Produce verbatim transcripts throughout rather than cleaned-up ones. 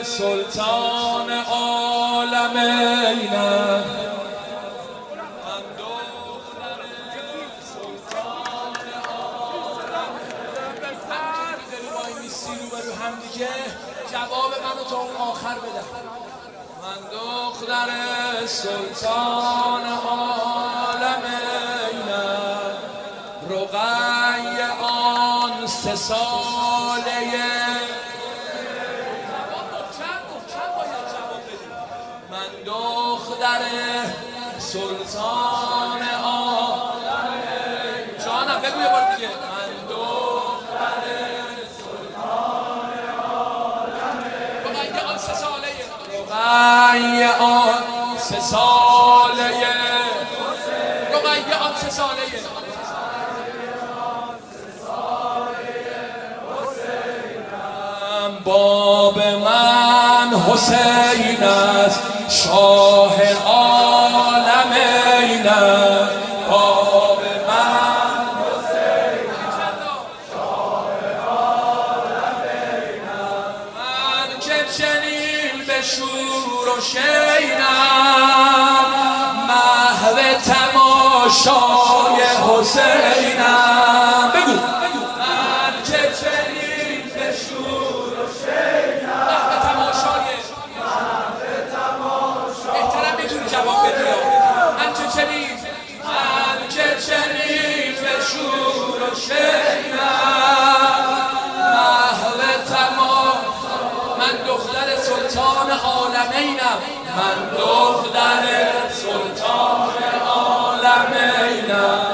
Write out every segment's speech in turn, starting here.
سلطان عالمینم، من دختر سلطان عالمینم. همینجوری داری وای میسی رو برو هم دیگه جواب منو تا اون آخر بده. من دختر سلطان عالمینم، رقی آن سه ساله. من دختر سلطان عالمینم، جانم بگو یه بار دیگه. من دختر سلطان عالمینم، رقی آن سه ساله، رقی آن سه ساله، رقی آن سه ساله. باب من حسین است، شاه عالمینم. باب من حسین است، شاه عالمینم. من که چنین به شور و شینم، محو تماشای حسینم. بگو من که چنین به شور و شینم، محو تماشای، محو تماشای. احترام میتونی جواب بدی. من که چنین، من که چنین به شور و شینم، محو تماشای. من دختر سلطان عالمینم، من دختر سلطان عالمینم.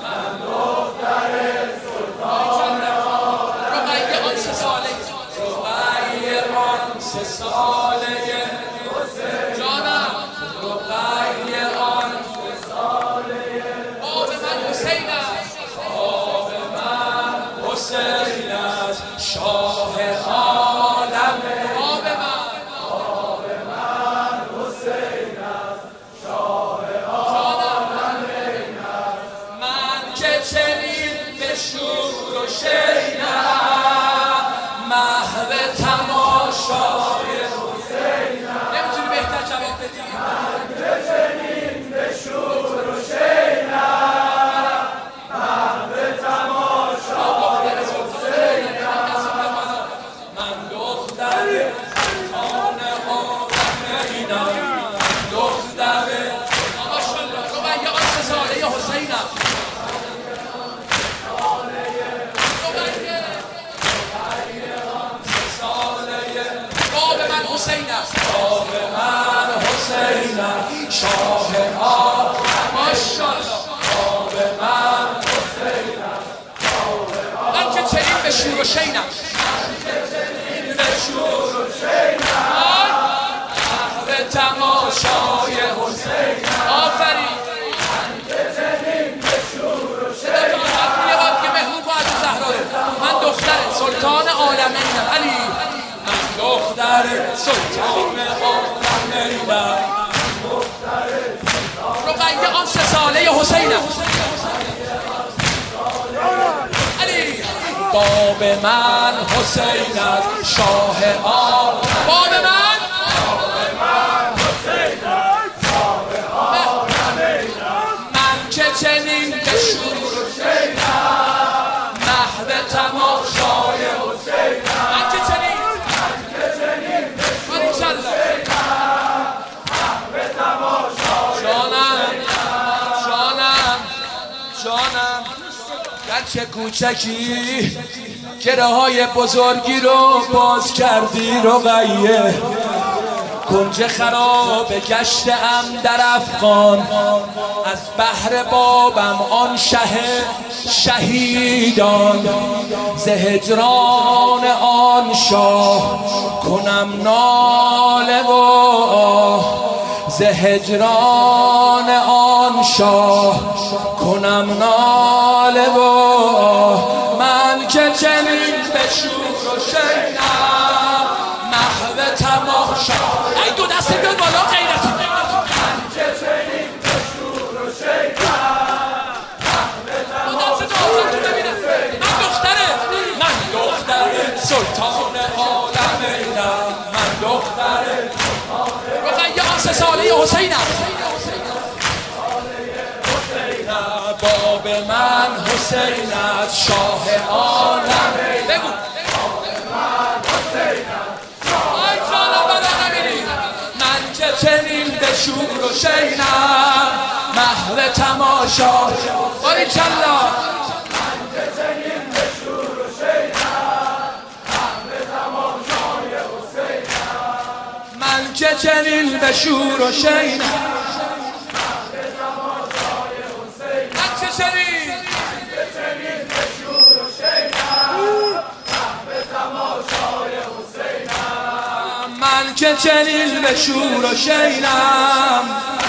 سه ساله جانم، رقی آن سه ساله. باب من حسین است، باب من حسین است، شاه عالم. باب من، باب من حسین است، شاه عالمین است. من که چنین به شور و شینم، محو تماشای حسینم. نمیتونی بهتر جواب بدی. من که چنین به شور و شینم، محو تماشای حسینم. من دختر سلطان عالمینم، دختر ماشاءالله رقی آن سه ساله حسینم. حسین است، باب من حسین است، شاه عالم. ماشاءالله باب من حسین است، من که چنین به شور و شینم، من که چنین به شور و شینم، محو تماشای حسینم. آفرین. من که چنین به شور و شینم. یه بار دیگه مهمون با عزیز زهرا. من دختر سلطان عالمینم. علی دختر سلطان عالمینم، رقی آن سه ساله حسینم. علی باب من حسین است، شاه عالم. باب من، باب من حسین است، شاه عالمینم. من که چنین به شور و شینم، محو تماشای حسینم. من که چنین جانم، گرچه کوچکی گره های بزرگی رو باز کردی رقیه. کنج خراب گشتم در افغان، از بحر بابم آن شه شهیدان. ز هجران آن شاه کنم ناله و آه، ز هجران آن شاه کنم ناله و آه. من که چنین به شور و شینم، محو تماشا. ای دو دست بیاد بالا غیرتی. من که چنین به شور و شینم، محو تماشا. من دختره، من دختر سلطان عالمینم، من دختر گفتن یه آن سه ساله حسینم باب من حسینت شاه عالم بگو آی جانم بلا نمیری من که چنین به شور و شینم محو تماشا باری کلا من که چنین به شور و شینم محو تماشای حسینم من که چنین به شور و شینم من که چنین به شور و شینم